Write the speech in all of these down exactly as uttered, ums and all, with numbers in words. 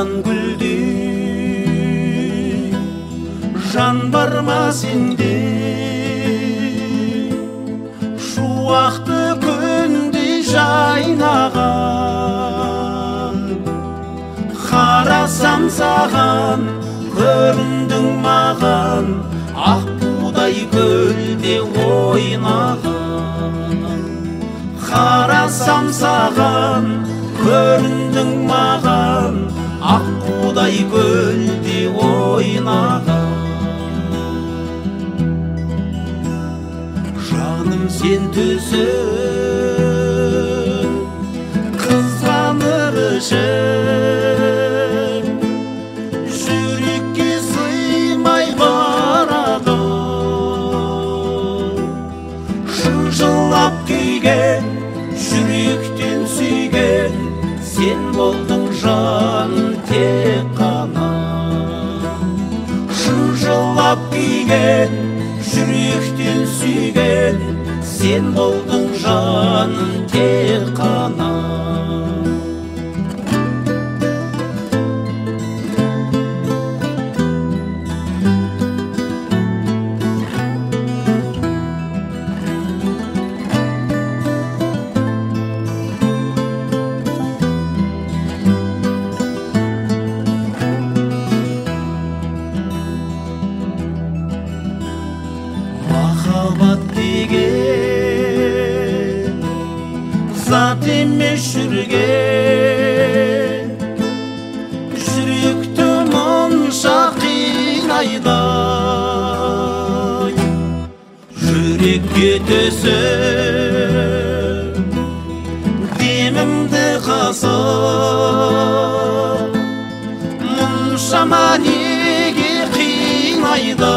açan güldi, жан бар ма сенде? Шуақты күндей жайнаған, қарасам саған, көріндің маған, ақ будай көлде ойнаған. Қарасам саған, көріндің маған, ақ будай көлде ойнаған. Жаным сен төсің, қызғаныр ішім, жүрекке сыймай барады. Шынжылап күйген, жүректен сүйген, сен болдың жан тек қана. Шынжылап күйген, жүректен сүйген, сен болдың жан тек қана. Махаббат деген зат емес жүрген, жүректі мұнша қинайды. Жүрекке түсіп, демімді қасып, мұншама неге қинайды?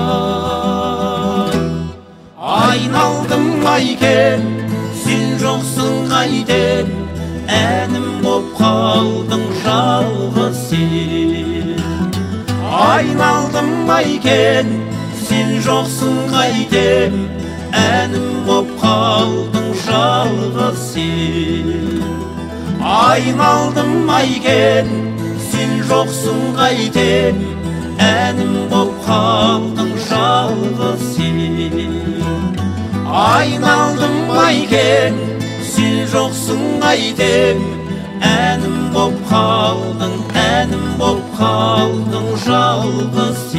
Айналдым айкен, сен жоқсың қайтем, әнім боп қалдың жалғыз сен. Айналдым айкен, сен жоқсың қайтем, әнім боп қалдың жалғыз сен. Айналдым айкен, сен жоқсың қайтем, әнім боп қалдың жалғыз сен. Айналдым айкен, сен жоқсың қайтем, әнім боп қалдың, әнім боп қалдың жалғыз